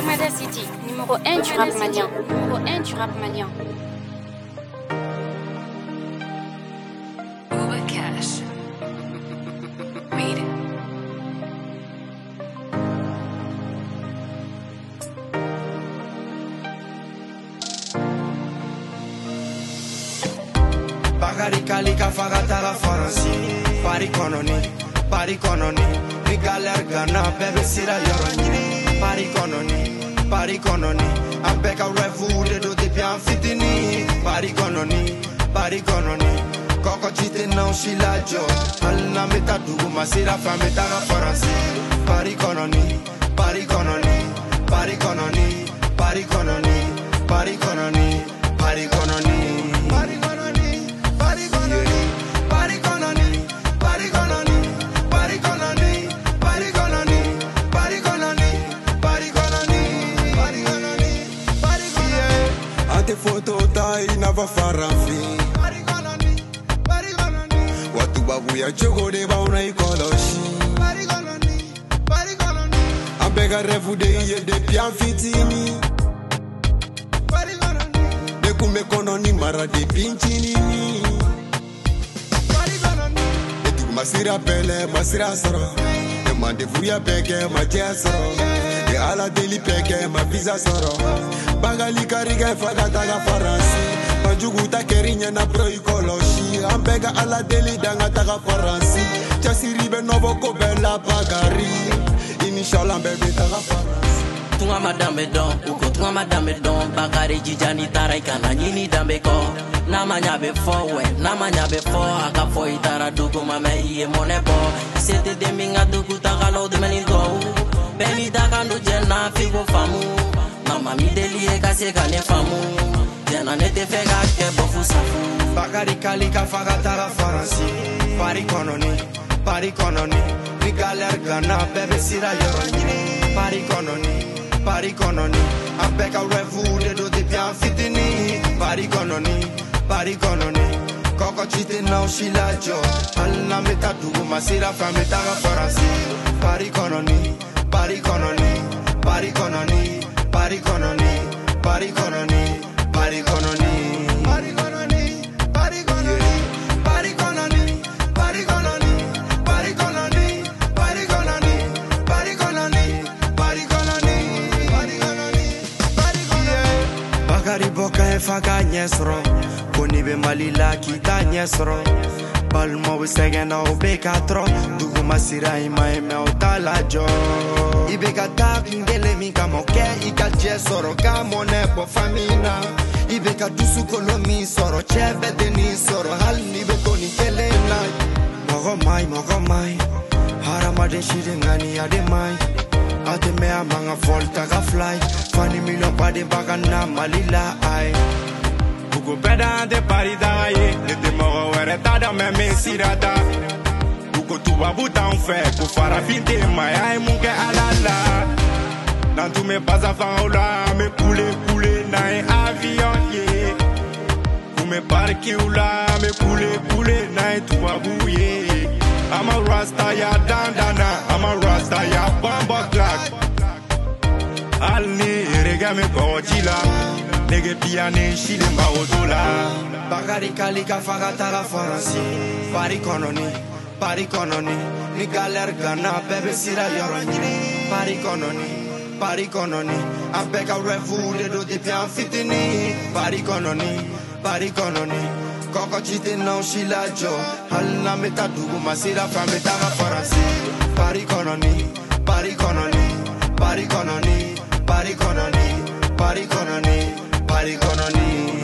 Lomada City, numéro 1 du rap malien. Numéro 1 du rap malien. Cash. Read it. Bagari kalika fagatara faransi. Pari kononi. Ni galer gana bebe sira yoroni. Pari kononi. Ambeka refu de do de bien fitini. Pari kononi. Koko chite non shilajo. Alna meta dugu masira fa meta ga faransi. Pari kononi. Ante foto tai nava faranfi. Watu babu ya chogo de bauna ikoloshi. Ambega refu de iye de pian fitini. De kume kononi mara de pinchini. De tu masira pele masira soro. De mande furia peke ma soro. De ala deli peke ma visa soro. Bagali kariga fagataga faransi. Banjugu ta kerinya na pro ikoloshi. Ambega ala deli danga taga faransi. Chasiri be novo ko bella bagari. Inshallah baby taga faransi. Tunga madambe don, uko tunga madambe don. Bagari jijani tarai kana nyini dambe ko. Nama nyabe fo, aka fo itara dugu mame iye monebo. Sete de minga dugu tagalo de menigo. Beni takando jena figo famu. Mama mi delie kase kane famu. Jena nete fega ke bofu safu. Bagari kalika fagatara faransi. Pari kononi. Ni galer gana bebe sira yoroni. Pari kononi. Ambeka refu de do de bien fitini. Pari kononi. Koko chite non shilajo. Alna meta dugu masira fa meta ga faransi. Pari kononi. Bagari boka e faga nyesro. Koni be malila kita nyesro. Balmo be segena o be katro. Dugu masira ima eme o talajo. Ibe kata indele mi kamo ke ika jesoro kamo nebo famina. Ibe kadusu kolomi soro chebe deni soro hal ni be koni kelena. Mogo mai. Harama de shire ngani ade mai. Ate me amanga volta ga fly. Fani million pa de bagana malila ai. Ugo peda de parida ye. Nete moro were tada me sirata. Ugo tuba buta un fe. Ko fara finte mai ai munke alala. Nan tu me pasa faula. Me coule na un avion ye. Ku me parki ula. Me coule na un tuba bouye. I'm a rasta ya dandana. I'm a rasta ya bamba crack. Alni rega me kojila. Nege piane shile mba odola. Bagari kalika fagatara faransi. Pari kononi. Ni galer gana bebe sira yoroni. Pari kononi. Ambeka refu de do de pian fitini. Pari kononi. Koko chite non shilajo. Halna meta dugu masira fa meta ga faransi. Pari kononi. Pari kononi.